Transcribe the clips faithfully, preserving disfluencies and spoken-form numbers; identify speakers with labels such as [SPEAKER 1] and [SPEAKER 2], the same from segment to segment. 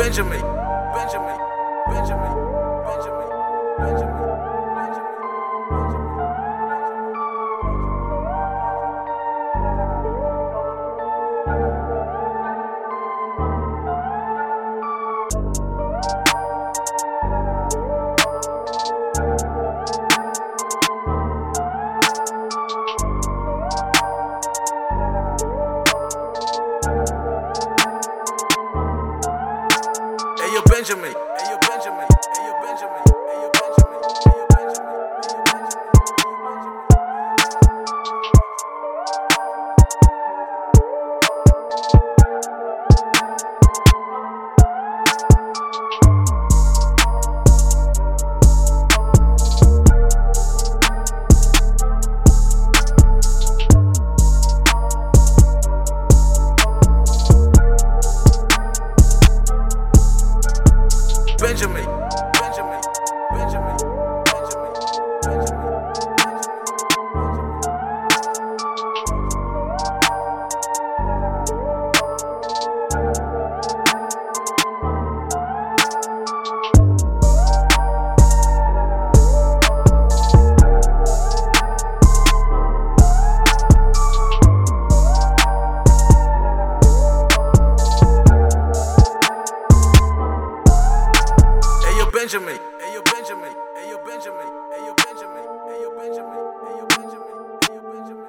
[SPEAKER 1] Benjamin, Benjamin, Benjamin, Benjamin, Benjamin, Ayo Benjamin, Ayo Benjamin, Ayo Benjamin, Ayo Benjamin, Ayo Benjamin, Benjamin, Benjamin, Benjamin, Benjamin, Benjamin, Benjamin, Ayo Benjamin, Ayo Benjamin, Ayo Benjamin, Ayo Benjamin, Ayo Benjamin, Ayo Benjamin,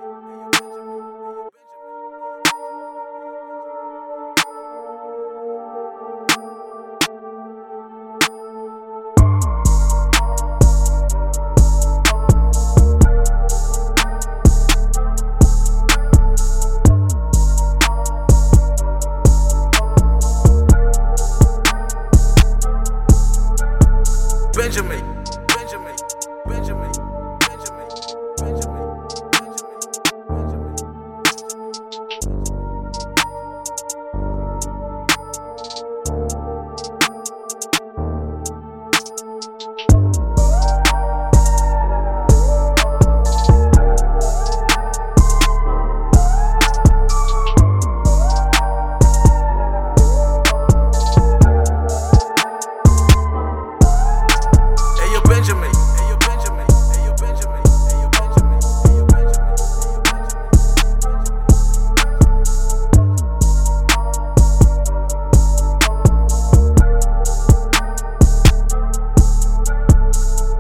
[SPEAKER 1] Benjamin.